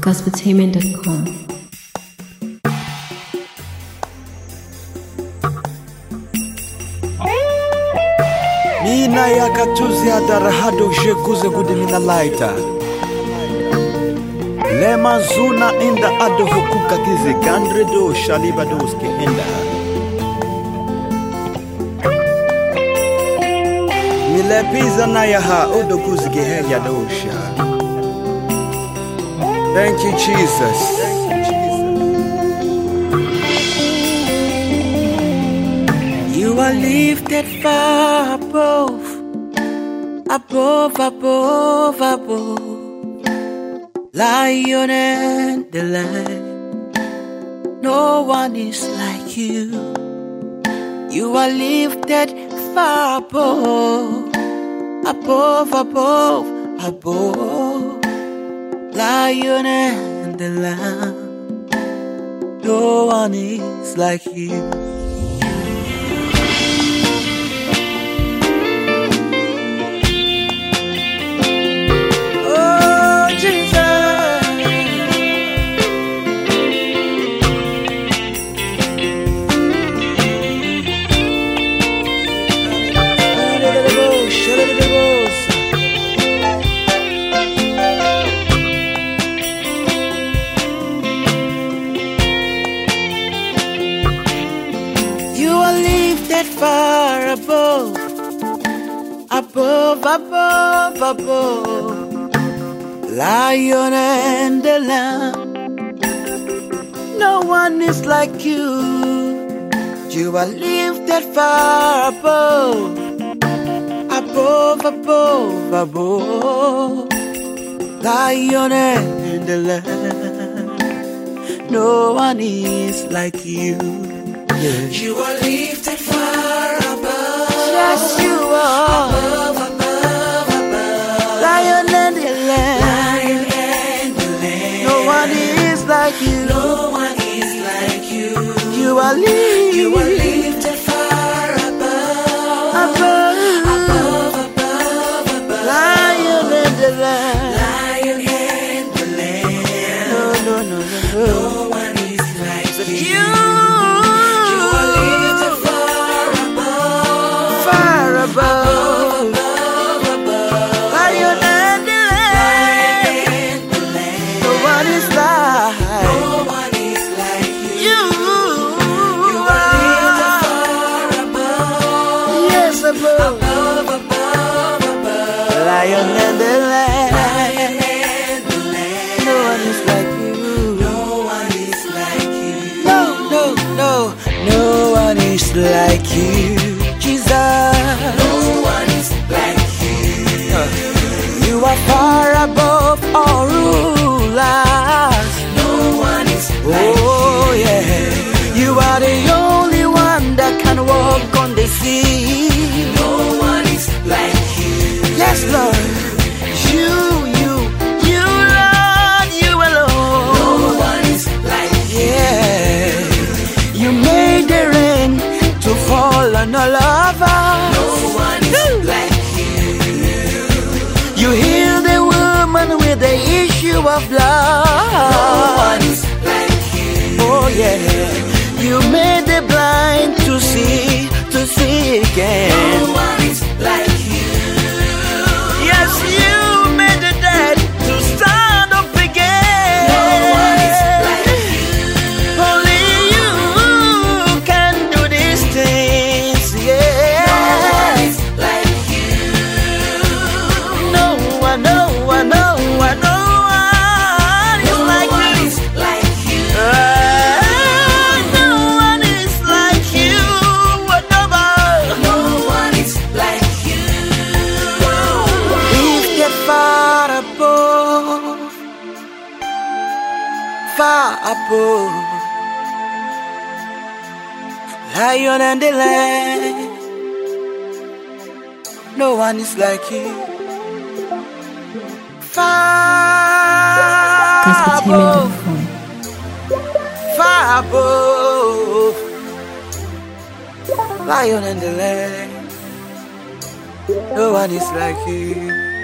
gospeltainment.com. Mina yakatuzi adarahado jekuze gudimina laita Lema zuna inda ado hukuka kize gandredo shalibados kehenda Milepiza na yaha odo kuzige heya dosha. Thank you, Jesus. You are lifted far above. Lion and the Lamb. No one is like you. You are lifted far above. Lion and the Lamb. No one is like you. Far above. Lion and the Lamb. No one is like you. You are lifted far above. Lion and the Lamb. No one is like you. Yes. You are lifted far above. Yes, you are. Above. Lion and the Lamb. No one is like you. No one is like you. You are lifted far above. Lion and the Lamb. Lion and the Lamb. No one is like you. Lion and the Lamb. No one is like you. You are far above. Yes, above. Lion and the Lamb. No one is like you. No one is like you. No one is like you. Jesus. No one is like you. You are far above all rulers. No one is like you. Yeah. You are the only one that can walk on the sea. No one is like you. Yes, Lord. You, Lord, you alone. No one is like you. Yeah. You made the rain to fall on all of us. No one is like you. You healed the woman with the issue of blood. No one is like you. Oh yeah. You made the blind to see again. No one is like you. Yes, you made the dead to stand up again. No one is like you. Only you can do these things. Yeah. No one is like you. No one is like you. No one is like you. No one is like you. Lifted far above. Lion and the Lamb. No one is like you. Far above. Lion and the Lamb. No one is like you.